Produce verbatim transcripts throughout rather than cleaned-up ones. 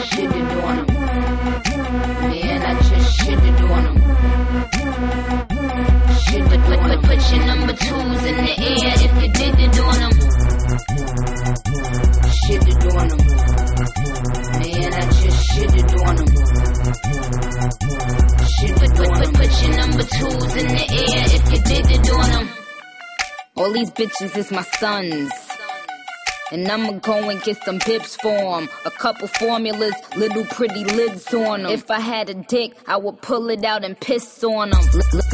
shitted on them. Man, I just shitted on them. Shit, put, put, put, put your number twos in the air if you did it on them. Shitted on them. Man, I just shitted on them. Shit, put, put, put, put your number twos in the air if you did it on them. All these bitches is my sons, and I'ma go and get some pips for 'em. A couple formulas, little pretty lids on 'em. If I had a dick, I would pull it out and piss on 'em.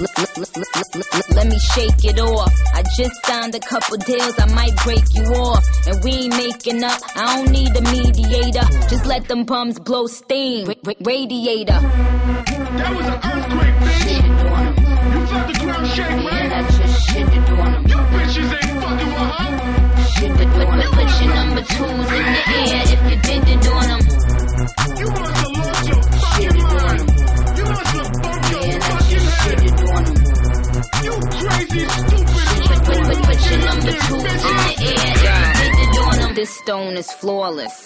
Let me shake it off. I just signed a couple deals, I might break you off. And we ain't making up, I don't need a mediator. Just let them bums blow steam, Ra- ra- radiator. That was an earthquake, bitch. You felt the ground shake, right? Man, I just shitted on 'em. You bitches ain't fucking with her. Shit, put, put, put, put your number twos in the air if you did it on 'em. You must have lost your fucking mind. You must have bumped your Man, I fucking just head. shitted on 'em. You crazy, stupid, Put, put, put, put your ugly, number bitch. twos in the air if you did it on 'em. This stone is flawless.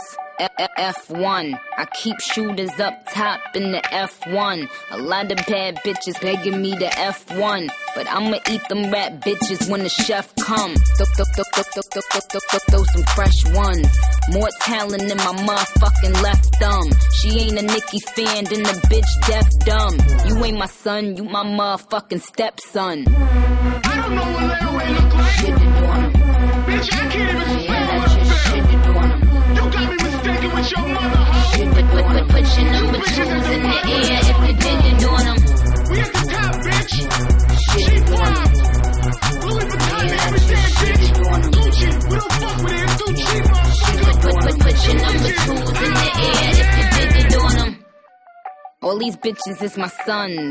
F one. I keep shooters up top in the F one. A lot of bad bitches begging me to F one, but I'ma eat them rat bitches when the chef come. Throw, throw, throw, throw, throw, throw, throw, throw, throw, throw some fresh ones. More talent than my motherfucking left thumb. She ain't a Nicki fan, then the bitch deaf dumb. You ain't my son, you my motherfucking stepson. I don't know what Larry look like. Shitted on 'em. Bitch, I can't even spell Man, I what I just feel. shitted on 'em. You got me mistaken with your mother, hoe. Shit, put, put, put, put your number twos in the air if you did it on 'em. We at the top, bitch. Shit, She on 'em. five. Louis Vuitton and Man, I everything, just bitch. shitted on 'em. Gucci, we don't fuck with it. It's too cheap, Put, motherfucker. put, put, put your number twos in the air if you did it on 'em. All these bitches is my sons,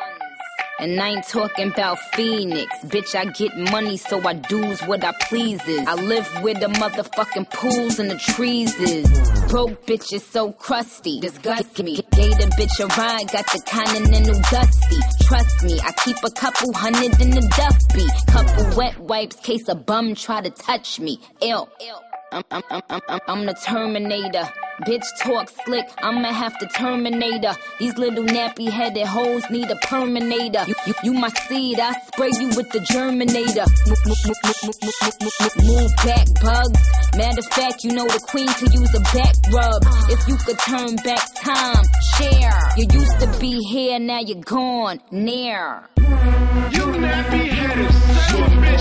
and I ain't talking about Phoenix. Bitch, I get money, so I do's what I pleases. I live where the motherfucking pools and the trees is. Broke bitch is so crusty, disgust me. Gave the bitch a ride, got the continental dusty. Trust me, I keep a couple hundred in the duffy. Couple wet wipes, case a bum try to touch me. Ill. I'm, I'm, I'm, I'm, I'm, I'm the Terminator. Bitch talk slick, I'ma have to terminate her. These little nappy headed hoes need a perminator. You, you, you my seed, I spray you with the germinator. Move, move, move, move, move, move, move, move, move back, bugs. Matter of fact, you know the queen could use a back rub. If you could turn back time, share. You used to be here, now you're gone, near. You nappy headed son of a bitch.